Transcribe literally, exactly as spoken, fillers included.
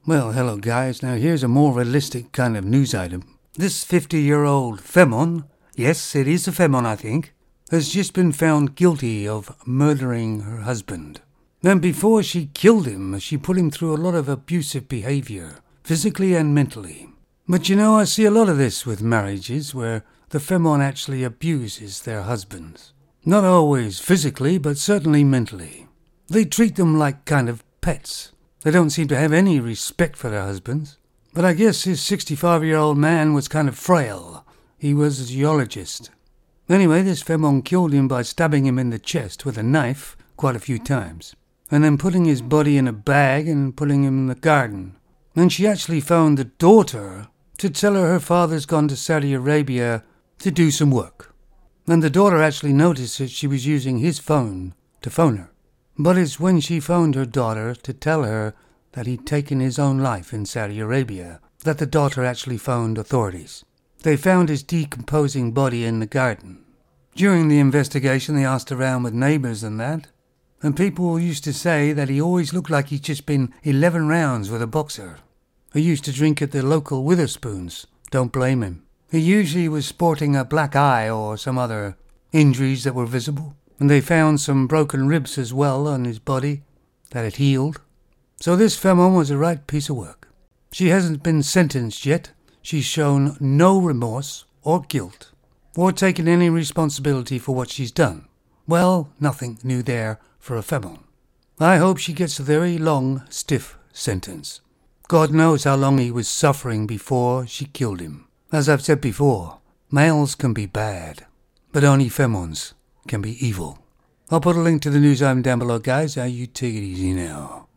Well, hello guys. Now here's a more realistic kind of news item. This fifty-year-old Femon, yes, it is a Femon I think, has just been found guilty of murdering her husband. And before she killed him, she put him through a lot of abusive behavior, physically and mentally. But you know, I see a lot of this with marriages where the Femon actually abuses their husbands. Not always physically, but certainly mentally. They treat them like kind of pets. They don't seem to have any respect for their husbands. But I guess his sixty-five-year-old man was kind of frail. He was a geologist. Anyway, this Femon killed him by stabbing him in the chest with a knife quite a few times, and then putting his body in a bag and putting him in the garden. And she actually phoned the daughter to tell her her father's gone to Saudi Arabia to do some work. And the daughter actually noticed that she was using his phone to phone her. But it's when she phoned her daughter to tell her that he'd taken his own life in Saudi Arabia that the daughter actually phoned authorities. They found his decomposing body in the garden. During the investigation, they asked around with neighbours and that, and people used to say that he always looked like he'd just been eleven rounds with a boxer. He used to drink at the local Witherspoons. Don't blame him. He usually was sporting a black eye or some other injuries that were visible. And they found some broken ribs as well on his body that had healed. So this Femon was a right piece of work. She hasn't been sentenced yet. She's shown no remorse or guilt or taken any responsibility for what she's done. Well, nothing new there for a Femon. I hope she gets a very long, stiff sentence. God knows how long he was suffering before she killed him. As I've said before, males can be bad, but only Femons can be evil. I'll put a link to the news item down below, guys. Now you take it easy now.